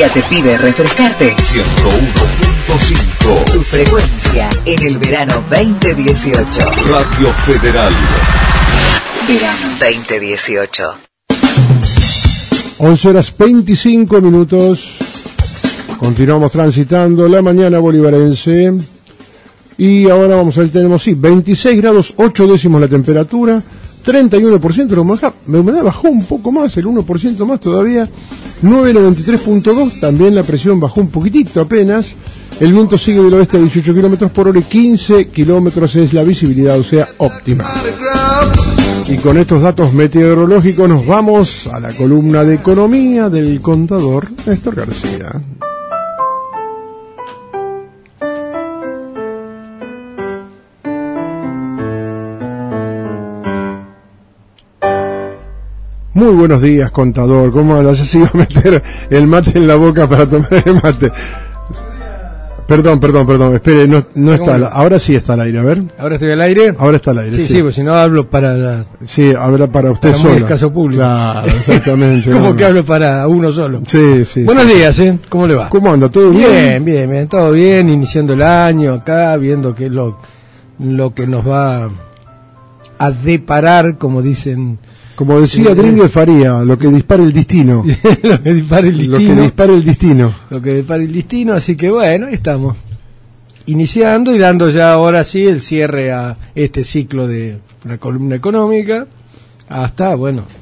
día te pide refrescarte. 101.5. Tu frecuencia en el verano 2018. Radio Federal. Verano 2018. 11:25. Continuamos transitando la mañana bolivarense. Y ahora vamos a ver, tenemos 26 grados 8 décimos la temperatura, 31% la humedad. La humedad bajó un poco más, el 1% más todavía, 993.2, también la presión bajó un poquitito apenas. El viento sigue del oeste a 18 kilómetros por hora y 15 kilómetros es la visibilidad, o sea, óptima. Y con estos datos meteorológicos nos vamos a la columna de economía del contador Néstor García. Muy buenos días, contador. ¿Cómo anda? Ya se iba a meter el mate en la boca para tomar el mate. Perdón. Espere, no está. Ahora sí está al aire, a ver. ¿Ahora estoy al aire? Ahora está al aire, sí. Sí, pues si no hablo para... Sí, habla para usted para solo. Muy escaso público. Claro, exactamente. Como que hablo para uno solo. Sí. Buenos días, ¿cómo le va? ¿Cómo anda? ¿Todo bien? Bien, todo bien. Iniciando el año acá, viendo qué es lo que nos va a deparar, como dicen... Como decía Dringue Faría, lo que dispara el destino. Lo que dispara el destino, así que bueno, estamos iniciando y dando ya ahora sí el cierre a este ciclo de la columna económica hasta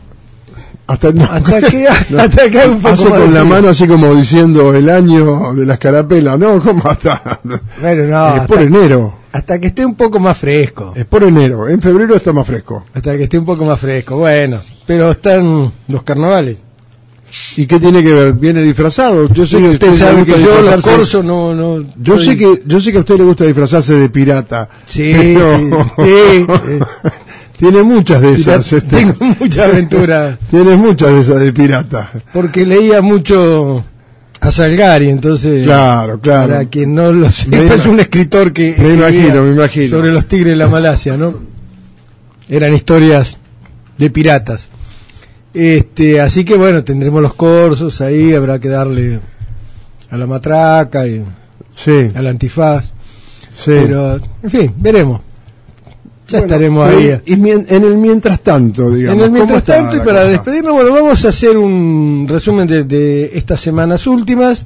que haga un poco hace más con la de mano así como diciendo el año de la escarapela, ¿no? ¿Cómo hasta? Bueno, no, es por enero. Hasta que esté un poco más fresco. Es por enero, en febrero está más fresco. Hasta que esté un poco más fresco, bueno, pero están los carnavales. ¿Y qué tiene que ver? ¿Viene disfrazado? Yo sé que usted sabe que yo los corsos Yo sé que a usted le gusta disfrazarse de pirata. Sí, pero... sí. Tiene muchas de esas. Tengo mucha aventura. Tiene muchas de esas de pirata. Porque leía mucho a Salgari, entonces. Claro. Para quien no lo sepa, es un escritor que. Me imagino. Sobre los tigres de la Malasia, ¿no? Eran historias de piratas. Así que bueno, tendremos los corsos ahí, habrá que darle a la matraca y al antifaz. Sí. Pero, en fin, veremos. Ya estaremos ahí. Y en el mientras tanto, digamos. En el mientras tanto, y para despedirnos, bueno, vamos a hacer un resumen de estas semanas últimas.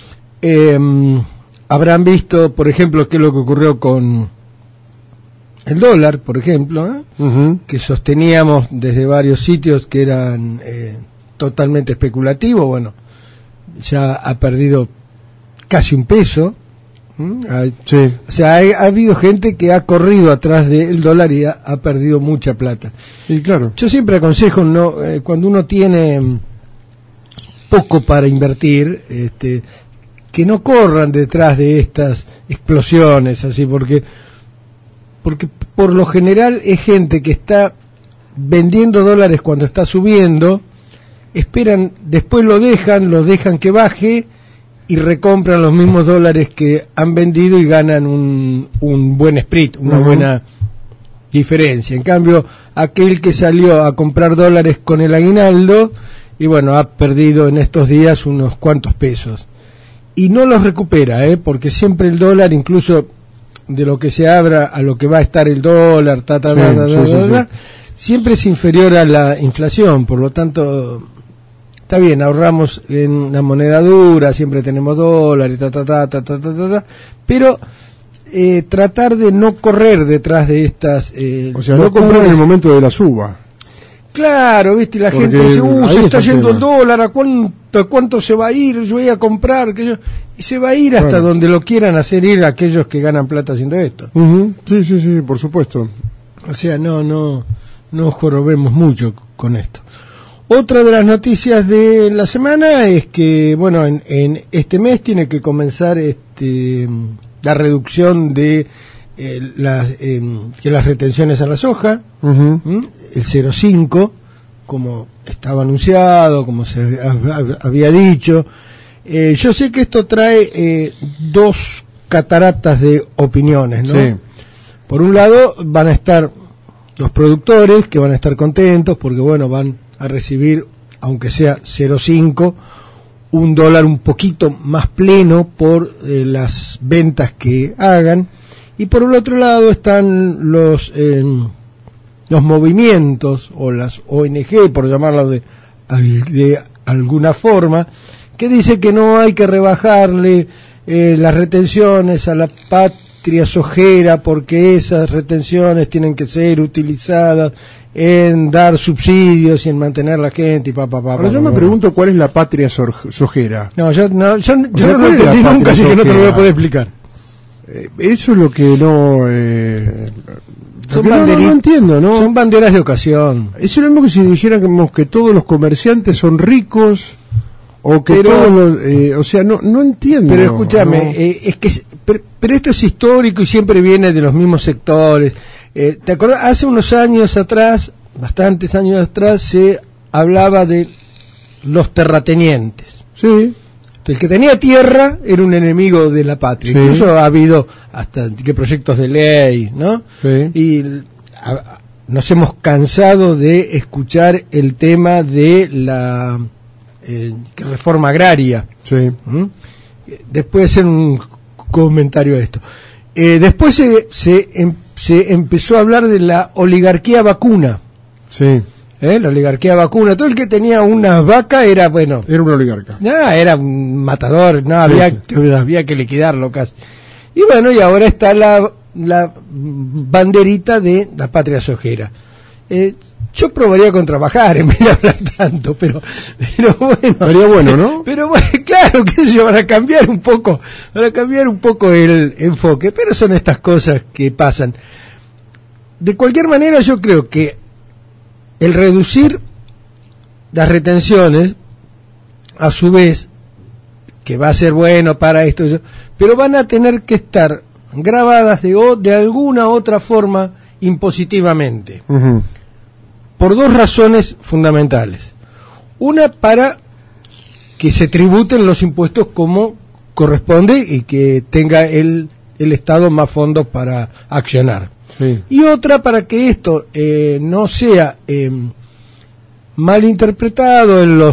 Habrán visto, por ejemplo, qué es lo que ocurrió con el dólar, por ejemplo, que sosteníamos desde varios sitios que eran totalmente especulativos. Bueno, ya ha perdido casi un peso. Sí. O sea, ha habido gente que ha corrido atrás del dólar y ha perdido mucha plata. Y claro, yo siempre aconsejo, cuando uno tiene poco para invertir, que no corran detrás de estas explosiones, así, porque por lo general es gente que está vendiendo dólares cuando está subiendo, esperan, después lo dejan que baje y recompran los mismos dólares que han vendido y ganan un buen split, una buena diferencia. En cambio, aquel que salió a comprar dólares con el aguinaldo, y bueno, ha perdido en estos días unos cuantos pesos. Y no los recupera, porque siempre el dólar, incluso de lo que se abra a lo que va a estar el dólar, siempre es inferior a la inflación, por lo tanto... Está bien, ahorramos en la moneda dura, siempre tenemos dólares, pero tratar de no correr detrás de estas... o sea, no comprar en el momento de la suba. Claro, viste, la gente dice, se está yendo el dólar, ¿a cuánto se va a ir? Yo voy a comprar, y se va a ir hasta donde lo quieran hacer ir aquellos que ganan plata haciendo esto. Sí, por supuesto. O sea, no jorobemos mucho con esto. Otra de las noticias de la semana es que, bueno, en este mes tiene que comenzar la reducción de las retenciones a la soja, el 0,5, como estaba anunciado, como se había dicho. Yo sé que esto trae dos cataratas de opiniones, ¿no? Sí. Por un lado van a estar los productores, que van a estar contentos porque, bueno, van a recibir, aunque sea 0,5, un dólar un poquito más pleno por las ventas que hagan, y por el otro lado están los movimientos o las ONG, por llamarlo de alguna forma, que dice que no hay que rebajarle las retenciones a la patria sojera, porque esas retenciones tienen que ser utilizadas en dar subsidios y en mantener a la gente y Ahora yo me pregunto cuál es la patria sojera. Yo no lo entendí nunca, así que no te lo voy a poder explicar. Eso es lo que no... no entiendo, ¿no? Son banderas de ocasión. Es lo mismo que si dijéramos que todos los comerciantes son ricos, o que todos los... o sea, no entiendo. Pero escúchame, ¿no? es que... Pero esto es histórico y siempre viene de los mismos sectores. ¿Te acordás? Hace unos años atrás, bastantes años atrás, se hablaba de los terratenientes. Sí. El que tenía tierra era un enemigo de la patria. Sí. Incluso ha habido hasta proyectos de ley, ¿no? Sí. Y nos hemos cansado de escuchar el tema de la reforma agraria. Sí. Después hacer un comentario a esto. Después se empezó a hablar de la oligarquía vacuna. Sí. La oligarquía vacuna. Todo el que tenía una vaca era, bueno... Era un oligarca. Era un matador, había que liquidarlo casi. Y bueno, y ahora está la banderita de la patria sojera. Yo probaría con trabajar en vez de hablar tanto, pero bueno. Sería bueno, ¿no? Pero bueno, claro, que eso para cambiar un poco el enfoque, pero son estas cosas que pasan. De cualquier manera, yo creo que el reducir las retenciones, a su vez, que va a ser bueno para esto, pero van a tener que estar grabadas de alguna otra forma impositivamente. Uh-huh. Por dos razones fundamentales. Una, para que se tributen los impuestos como corresponde y que tenga el Estado más fondos para accionar. Sí. Y otra, para que esto no sea malinterpretado en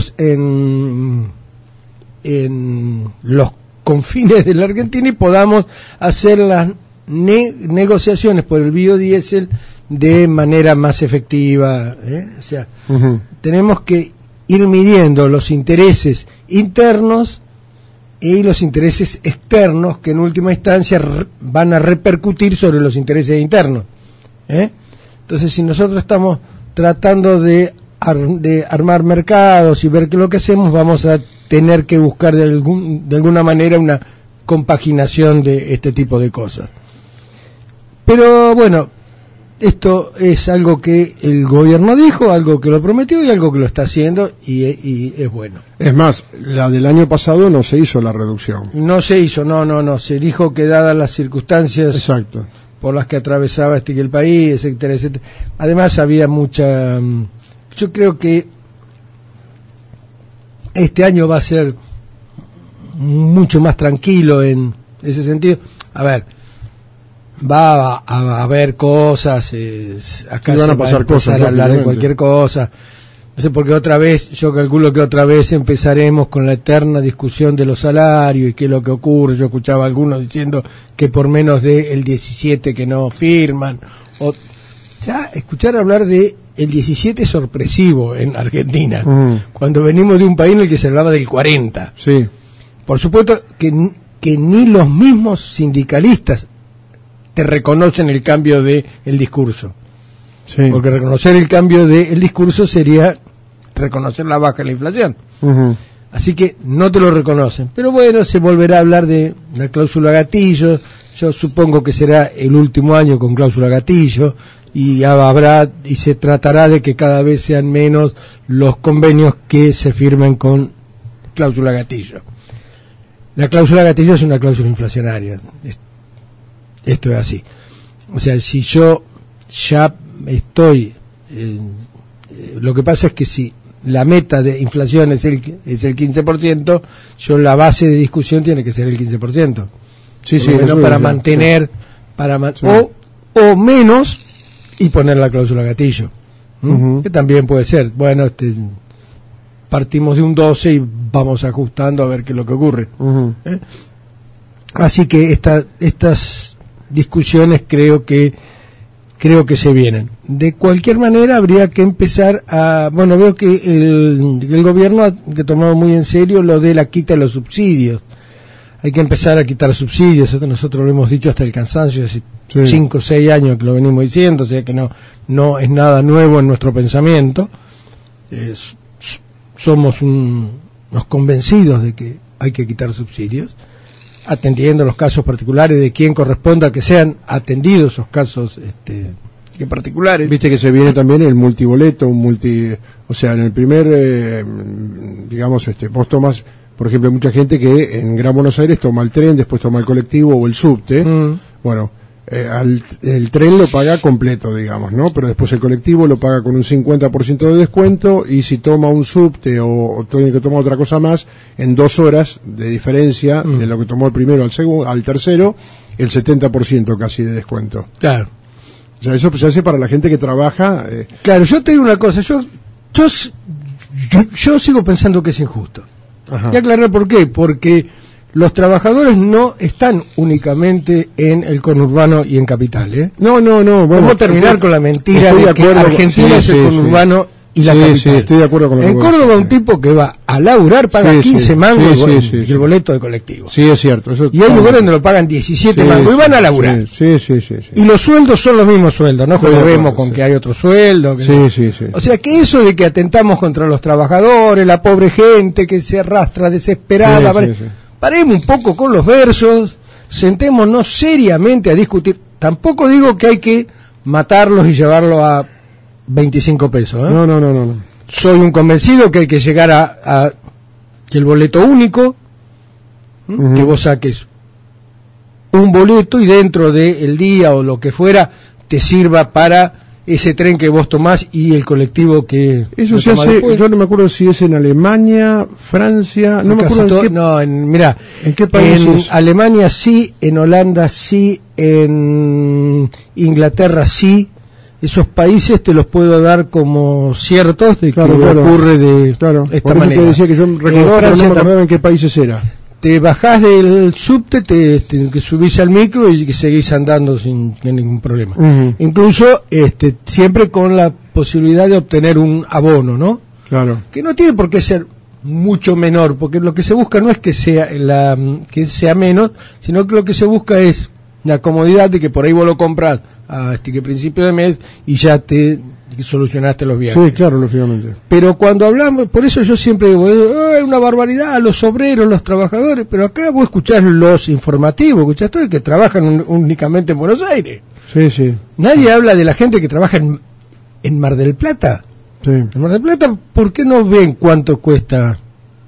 los confines de la Argentina y podamos hacer las negociaciones por el biodiesel de manera más efectiva. O sea, uh-huh. Tenemos que ir midiendo los intereses internos y los intereses externos, que en última instancia van a repercutir sobre los intereses internos. Entonces, si nosotros estamos tratando de armar mercados y ver qué es lo que hacemos, vamos a tener que buscar de alguna manera una compaginación de este tipo de cosas. Pero bueno, esto es algo que el gobierno dijo, algo que lo prometió y algo que lo está haciendo, y es bueno. Es más, la del año pasado no se hizo la reducción. No se hizo, no. Se dijo que dadas las circunstancias Exacto. por las que atravesaba el país, etcétera, etcétera. Además había mucha... Yo creo que este año va a ser mucho más tranquilo en ese sentido. A ver, va a haber cosas, acá van a se pasar va a empezar a hablar de cualquier cosa. No sé, porque otra vez, yo calculo que otra vez empezaremos con la eterna discusión de los salarios y qué es lo que ocurre. Yo escuchaba a algunos diciendo que por menos del 17 que no firman. Ya escuchar hablar de el 17 es sorpresivo en Argentina, cuando venimos de un país en el que se hablaba del 40. Sí. Por supuesto que ni los mismos sindicalistas te reconocen el cambio de el discurso. Sí. Porque reconocer el cambio del discurso sería reconocer la baja de la inflación. Uh-huh. Así que no te lo reconocen. Pero bueno, se volverá a hablar de la cláusula gatillo. Yo supongo que será el último año con cláusula gatillo, y se tratará de que cada vez sean menos los convenios que se firmen con cláusula gatillo. La cláusula gatillo es una cláusula inflacionaria. Esto es así. O sea, si yo ya estoy... lo que pasa es que si la meta de inflación es el 15%, la base de discusión tiene que ser el 15%. Sí, sí, para mantener, sí. O menos, y poner la cláusula gatillo. Uh-huh. Que también puede ser. Bueno, partimos de un 12 y vamos ajustando a ver qué es lo que ocurre. Ujú. Así que estas discusiones creo que se vienen. De cualquier manera habría que empezar a... Bueno, veo que el gobierno ha tomado muy en serio lo de la quita de los subsidios. Hay que empezar a quitar subsidios, esto nosotros lo hemos dicho hasta el cansancio, hace 5 o 6 años que lo venimos diciendo, o sea que no es nada nuevo en nuestro pensamiento. Somos unos convencidos de que hay que quitar subsidios, atendiendo los casos particulares de quien corresponda que sean atendidos esos casos particulares. Viste que se viene también el multiboleto, o sea, en el primer, digamos, vos tomas, por ejemplo, hay mucha gente que en Gran Buenos Aires toma el tren, después toma el colectivo o el subte. Bueno, el tren lo paga completo, digamos, ¿no? Pero después el colectivo lo paga con un 50% de descuento, y si toma un subte o tiene que tomar otra cosa más, en 2 horas de diferencia de lo que tomó el primero al tercero, el 70% casi de descuento. Claro. O sea, eso se hace para la gente que trabaja. Claro, yo te digo una cosa, yo sigo pensando que es injusto. Ajá. Y aclarar por qué, porque los trabajadores no están únicamente en el conurbano y en Capital, ¿eh? No, bueno. ¿Cómo terminar con la mentira de que Argentina es el conurbano y la capital? Sí, estoy de acuerdo con lo que En Córdoba un tipo que va a laburar paga 15 mangos y el boleto de colectivo. Sí, es cierto. Eso y hay lugares donde lo pagan 17 mangos y van a laburar. Sí. Y los sueldos son los mismos sueldos, no vemos con que hay otro sueldo. Sí. O sea que eso de que atentamos contra los trabajadores, la pobre gente que se arrastra desesperada... Paremos un poco con los versos, sentémonos seriamente a discutir. Tampoco digo que hay que matarlos y llevarlos a 25 pesos. ¿eh? No. Soy un convencido que hay que llegar a que el boleto único, que vos saques un boleto y dentro del día o lo que fuera te sirva para ese tren que vos tomás y el colectivo que... Eso se hace, después. Yo no me acuerdo si es en Alemania, Francia, no me acuerdo en qué países. En Alemania sí, en Holanda sí, en Inglaterra sí. Esos países te los puedo dar como ciertos de que ocurre de esta manera. Te decía que yo recordaba en qué países era. Te bajás del subte, que subís al micro y que seguís andando sin ningún problema. Incluso siempre con la posibilidad de obtener un abono, ¿no? Claro. Que no tiene por qué ser mucho menor, porque lo que se busca no es que sea menos, sino que lo que se busca es la comodidad de que por ahí vos lo compras a principio de mes y ya te solucionaste los viajes. Sí, claro, lógicamente. Pero cuando hablamos, por eso yo siempre digo, es una barbaridad, los obreros, los trabajadores, pero acá vos escuchás los informativos, escuchás todo el que trabajan únicamente en Buenos Aires. Sí. Nadie habla de la gente que trabaja en Mar del Plata. Sí. En Mar del Plata, ¿por qué no ven cuánto cuesta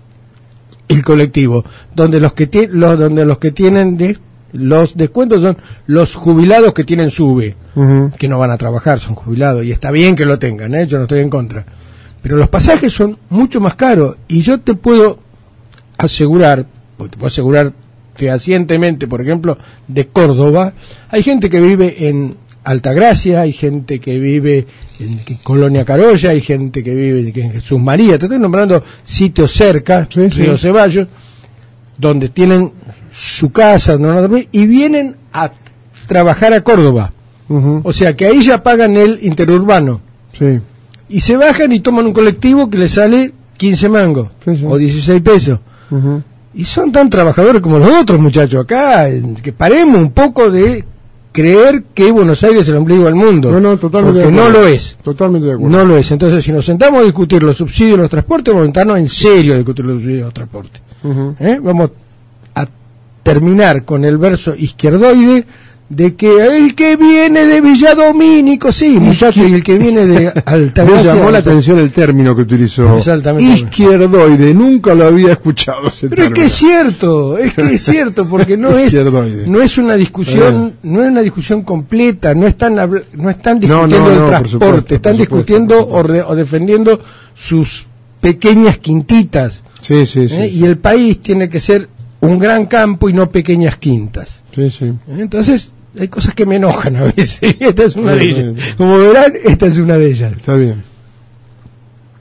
el colectivo? Donde los que tienen los descuentos son los jubilados que tienen SUBE, que no van a trabajar, son jubilados, y está bien que lo tengan, yo no estoy en contra. Pero los pasajes son mucho más caros, y yo te puedo asegurar fehacientemente, por ejemplo, de Córdoba, hay gente que vive en Altagracia, hay gente que vive en Colonia Carolla, hay gente que vive en Jesús María, te estoy nombrando sitios cerca, Río Ceballos, donde tienen su casa, y vienen a trabajar a Córdoba. O sea que ahí ya pagan el interurbano. Sí. Y se bajan y toman un colectivo que les sale 15 mangos o 16 pesos. Y son tan trabajadores como los otros muchachos acá, que paremos un poco de creer que Buenos Aires es el ombligo del mundo. No, totalmente. Porque no lo es. Totalmente de acuerdo. No lo es. Entonces, si nos sentamos a discutir los subsidios de los transportes, vamos a sentarnos en serio a discutir los subsidios de los transportes. Vamos a terminar con el verso izquierdoide de que el que viene de Villadomínico, sí, muchachos, y el que viene de Altagracia. Me llamó la atención el término que utilizó. Exactamente. Izquierdoide, nunca lo había escuchado ese término. Pero es que es cierto, porque no es una discusión, no es una discusión completa, no están discutiendo el transporte, están discutiendo o defendiendo sus pequeñas quintitas. Sí. Y el país tiene que ser un gran campo y no pequeñas quintas. Sí. Entonces, hay cosas que me enojan a veces. Esta es una de ellas. Como verán, esta es una de ellas. Está bien.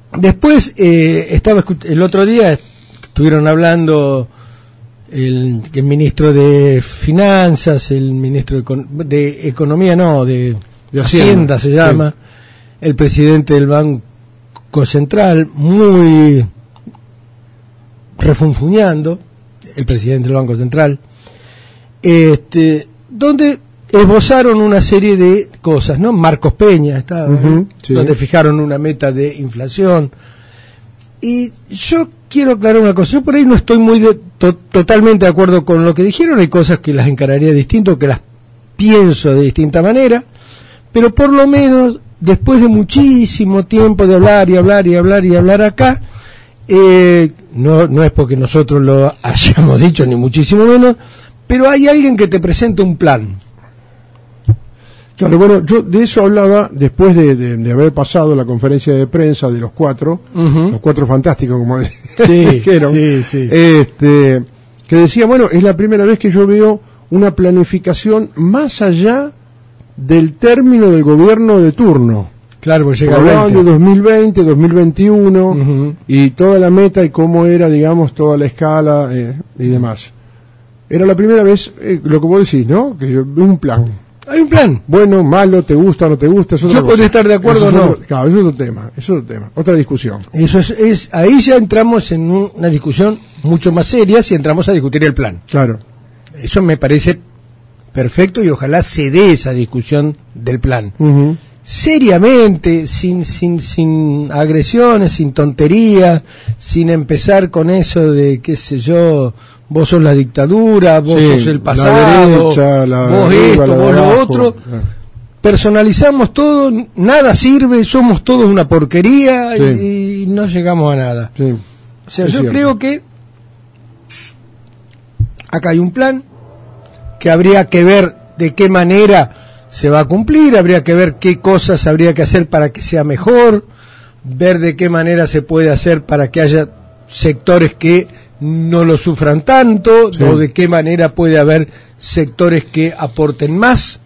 Después, el otro día estuvieron hablando el ministro de Finanzas, el ministro de Economía, no, de Hacienda se llama, sí. El presidente del Banco Central, muy refunfuñando, el presidente del Banco Central, donde esbozaron una serie de cosas, ¿no? Marcos Peña estaba, sí. Donde fijaron una meta de inflación. Y yo quiero aclarar una cosa, yo por ahí no estoy muy totalmente de acuerdo con lo que dijeron, hay cosas que las encararía distinto, que las pienso de distinta manera, pero por lo menos, después de muchísimo tiempo de hablar acá, no es porque nosotros lo hayamos dicho, ni muchísimo menos, pero hay alguien que te presenta un plan. Claro, bueno, yo de eso hablaba después de haber pasado la conferencia de prensa de los cuatro fantásticos, como dijeron, sí. Que decía, bueno, es la primera vez que yo veo una planificación más allá del término del gobierno de turno. Claro, pues llega hablaban de 2020, 2021, y toda la meta y cómo era, digamos, toda la escala y demás. Era la primera vez, lo que vos decís, ¿no? Que yo veo un plan. Hay un plan. Bueno, malo, te gusta, no te gusta. Eso yo podría estar de acuerdo o no. Claro, eso es otro tema, otra discusión. Eso es ahí ya entramos en una discusión mucho más seria si entramos a discutir el plan. Claro. Eso me parece perfecto y ojalá se dé esa discusión del plan. Seriamente, sin agresiones, sin tonterías, sin empezar con eso de, qué sé yo, vos sos la dictadura, vos sos el pasado, vos esto, vos lo otro. Personalizamos todo, nada sirve, somos todos una porquería y no llegamos a nada. Sí. O sea, yo creo que acá hay un plan que habría que ver de qué manera se va a cumplir, habría que ver qué cosas habría que hacer para que sea mejor, ver de qué manera se puede hacer para que haya sectores que no lo sufran tanto, o de qué manera puede haber sectores que aporten más.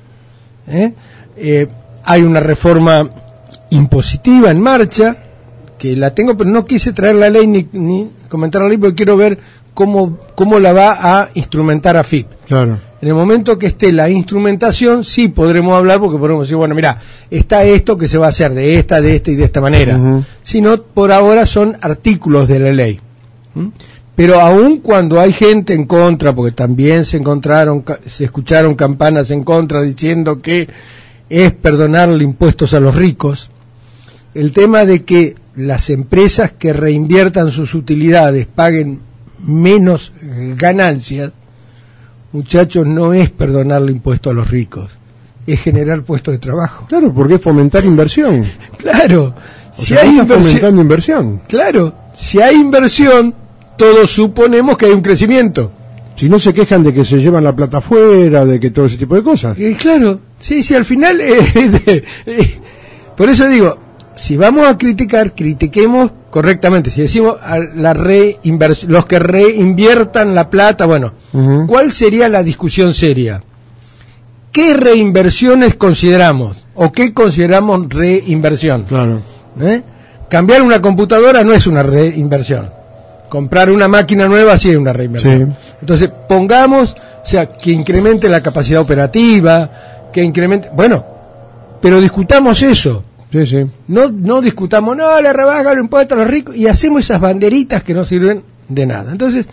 Hay una reforma impositiva en marcha, que la tengo, pero no quise traer la ley ni comentar la ley, porque quiero ver cómo la va a instrumentar AFIP. Claro. En el momento que esté la instrumentación, sí podremos hablar, porque podremos decir, bueno, mira, está esto que se va a hacer de esta y de esta manera. Si no, por ahora son artículos de la ley. Pero aun cuando hay gente en contra, porque también se escucharon campanas en contra diciendo que es perdonarle impuestos a los ricos, el tema de que las empresas que reinviertan sus utilidades paguen menos ganancias, muchachos, no es perdonarle impuestos a los ricos, es generar puestos de trabajo. Claro, porque es fomentar inversión. Claro, si hay fomentando inversión. Claro, si hay inversión, todos suponemos que hay un crecimiento. Si no se quejan de que se llevan la plata afuera, de que todo ese tipo de cosas. Claro, sí, al final, por eso digo, si vamos a criticar, critiquemos correctamente. Si decimos a los que reinviertan la plata, bueno, ¿cuál sería la discusión seria? ¿Qué reinversiones consideramos? ¿O qué consideramos reinversión? Claro. Cambiar una computadora no es una reinversión. Comprar una máquina nueva sí es una reinversión. Sí. Entonces, pongamos, o sea, que incremente la capacidad operativa, que incremente... Bueno, pero discutamos eso. Sí. No discutamos, no, le rebajan el impuesto a los ricos, y hacemos esas banderitas que no sirven de nada. Entonces,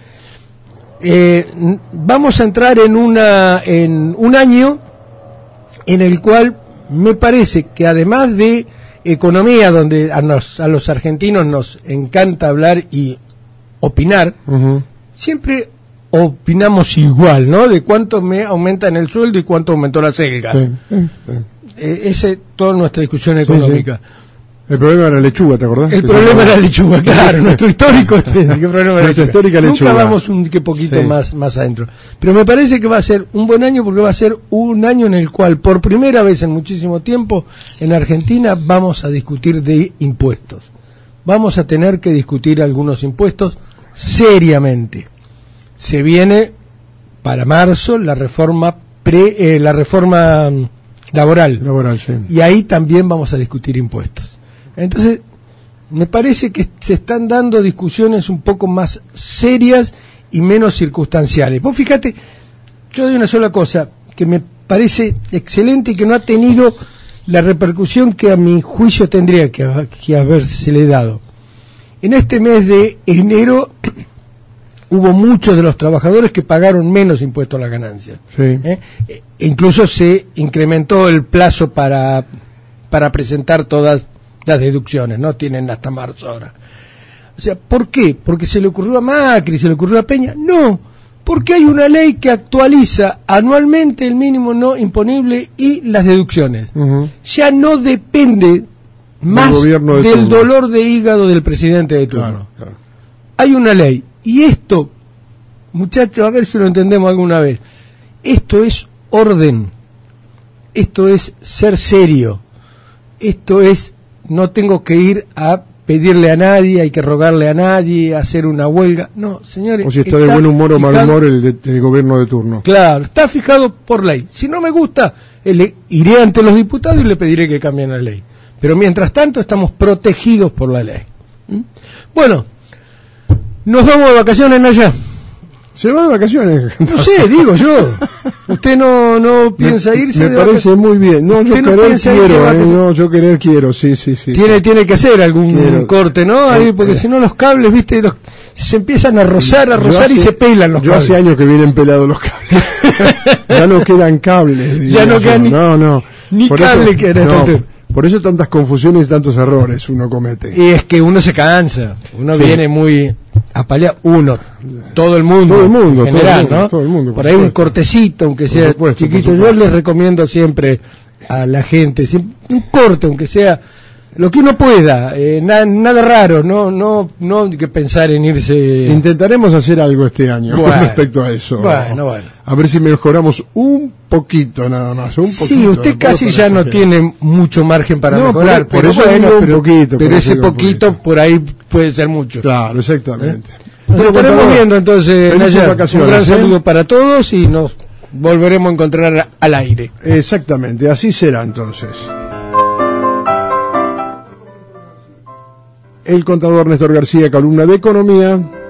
vamos a entrar en un año en el cual me parece que además de economía, donde a los argentinos nos encanta hablar y opinar, siempre opinamos igual, ¿no? De cuánto me aumentan el sueldo y cuánto aumentó la selga. Esa es toda nuestra discusión económica. Sí. El problema era la lechuga, ¿te acordás? El problema era la lechuga, claro. Nuestro histórico es el problema era la lechuga. Nunca vamos un poquito más adentro. Pero me parece que va a ser un buen año, porque va a ser un año en el cual, por primera vez en muchísimo tiempo, en Argentina vamos a discutir de impuestos. Vamos a tener que discutir algunos impuestos seriamente. Se viene para marzo la reforma laboral, sí. Y ahí también vamos a discutir impuestos. Entonces, Me parece que se están dando discusiones un poco más serias y menos circunstanciales. Vos fíjate, yo doy una sola cosa que me parece excelente y que no ha tenido la repercusión que a mi juicio tendría que habérsele dado. En este mes de enero hubo muchos de los trabajadores que pagaron menos impuestos a la ganancia. Sí. Incluso se incrementó el plazo para presentar todas las deducciones, no tienen hasta marzo ahora. O sea, ¿por qué? ¿Porque se le ocurrió a Macri, se le ocurrió a Peña? No, porque hay una ley que actualiza anualmente el mínimo no imponible y las deducciones. Ya no depende más del dolor de hígado del presidente de turno. Claro. Hay una ley, y esto, muchachos, a ver si lo entendemos alguna vez, esto es orden, esto es ser serio, esto es, no tengo que ir a pedirle a nadie, hay que rogarle a nadie, hacer una huelga. No, señores. O si está de buen humor o mal humor el gobierno de turno. Claro, está fijado por ley. Si no me gusta, iré ante los diputados y le pediré que cambien la ley. Pero mientras tanto estamos protegidos por la ley. Bueno, nos vamos de vacaciones, Naya. ¿Se va de vacaciones? No sé, digo yo. Usted no piensa irse. Me parece muy bien. No, yo querer quiero. No, yo querer quiero. Sí. Tiene que hacer algún corte, ¿no? Ahí, porque si no los cables, viste, se empiezan a rozar y se pelan los cables. Yo hace años que vienen pelados los cables. Ya no quedan cables. Ya no quedan ni cable quedan. Por eso tantas confusiones y tantos errores uno comete. Y es que uno se cansa, uno viene muy apaleado, todo el mundo en general, ¿no? Todo el mundo, por ahí un cortecito, aunque sea chiquito. Yo les recomiendo siempre a la gente, un corte, aunque sea lo que uno pueda, nada raro, no hay que pensar en irse. Intentaremos hacer algo este año respecto a eso. Bueno. A ver si mejoramos un poquito nada más. Sí, usted casi ya no tiene mucho margen para mejorar. Por eso un poquito. Pero ese poquito por ahí puede ser mucho. Claro, exactamente. Nos estaremos viendo entonces, Naya. Un gran saludo para todos y nos volveremos a encontrar al aire. Exactamente, así será entonces. El contador Néstor García, columna de Economía.